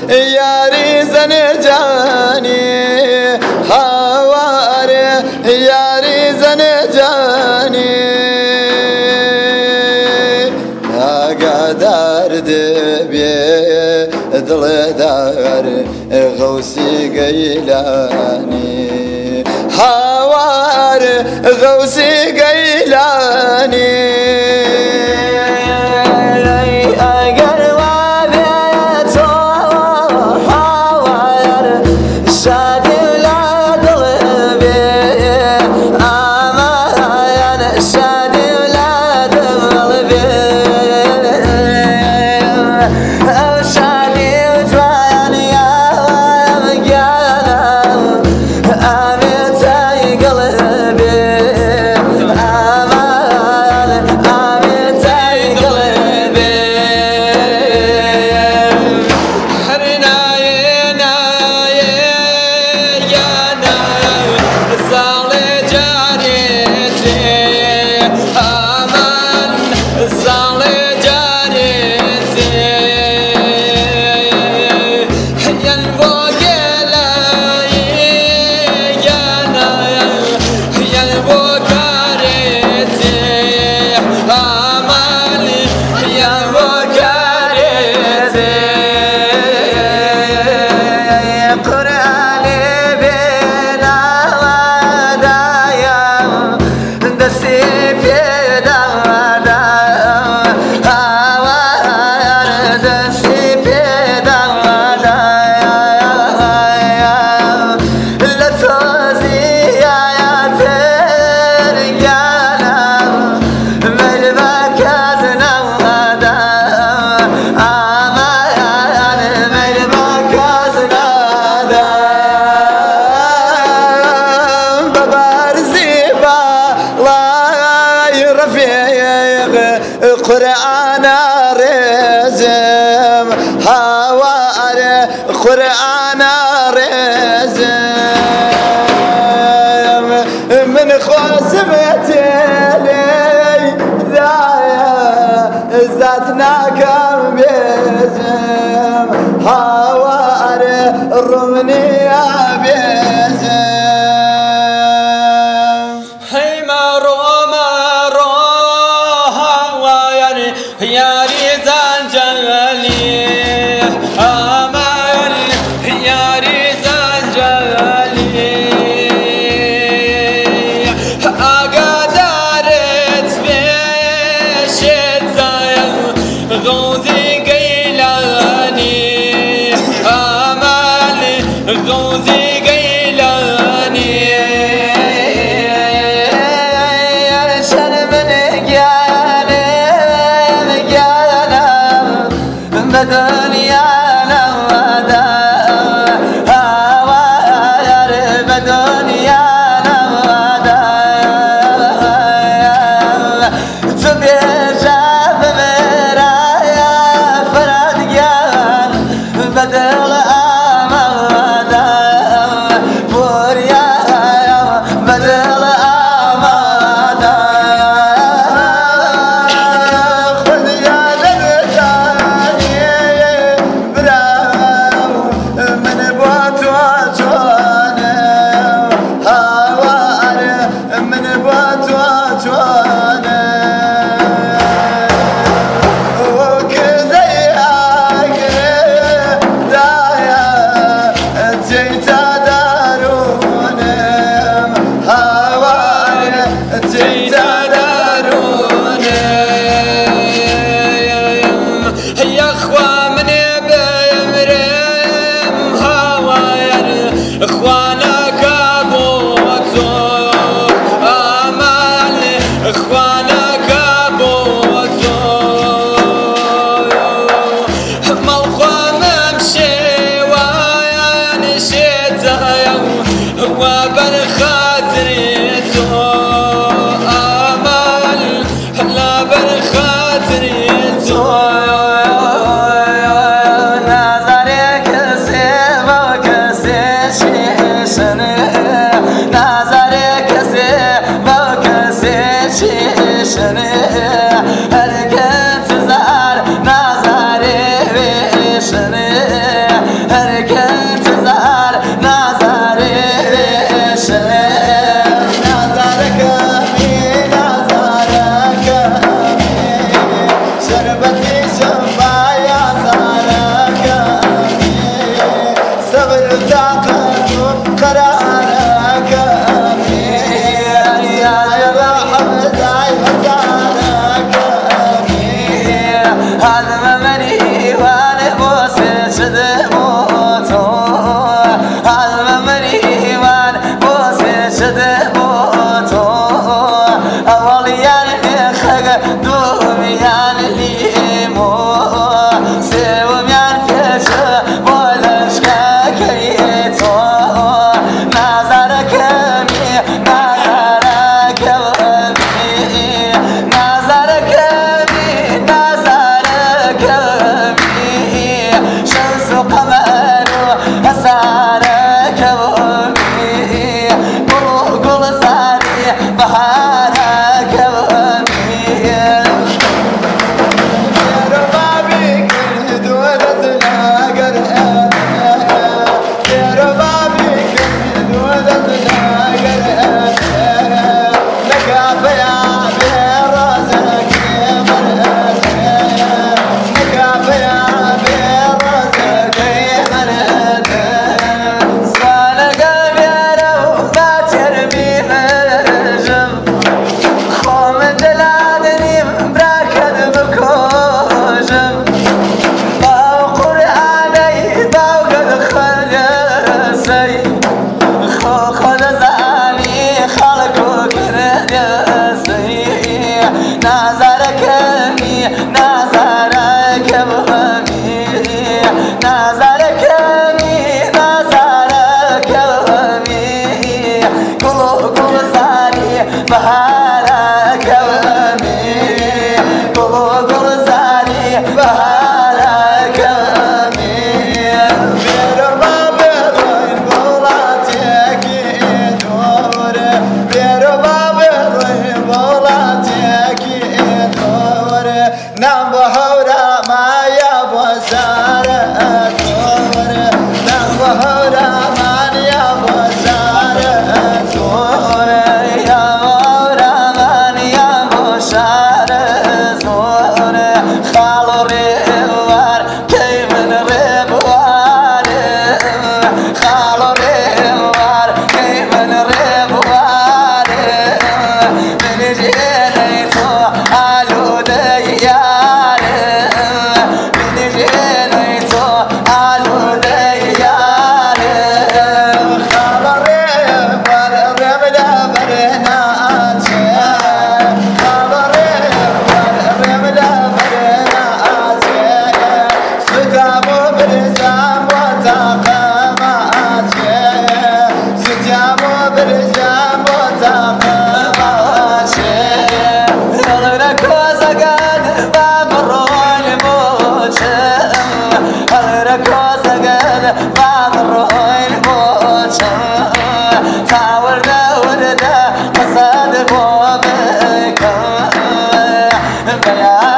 یاری زن جانی هوار یاری زن جانی درد بی دل دار غوثی گیلانی هوار غوثی گیلانی قرآن رزم هوار قرآن رزم من خصمتي لي ذاتنا كم بيزم هوار الرمني بيزم یاری زن جلالی آمال یاری زن جلالی آقادارت بیشت زایم غوزی گیلانی آمال غوزی گیلانی بدنيا نودا هوار بدنيا نودا تبيجا بمرايا فرد جان بدل امادا بوريا بدل امادا يان ليمو سيوم يان فيش بولش كيتو نظرك مي نظرك مي نظرك مي نظرك مي شمس وقمر أسارك مي قل زاري بهارك نظرك مي نظرك مي نظرك مي نظرك مي قل زاري بهارك مي قل زاري بهارك مي بيرما بيروين بولاتك دور بيرما بيروين بولاتك نام بهورا ما يابو زارة دور نام بهورا ما يابو زارة دور يا بهورا ما يابو زارة دور خالو ريوار كيف نريبوار خالو ريوار كيف نريبوار من جينيتو علو ديار من جينيتو علو ديار خالو ريوار رمدا برنات خالو ريوار رمدا برنات ستامو برزام وتقامات ستامو برزام وتقامات غيرك وزقان باب الروح الموت غيرك وزقان باب الروح الموت فاولنا وردا قصاد بوابك بيان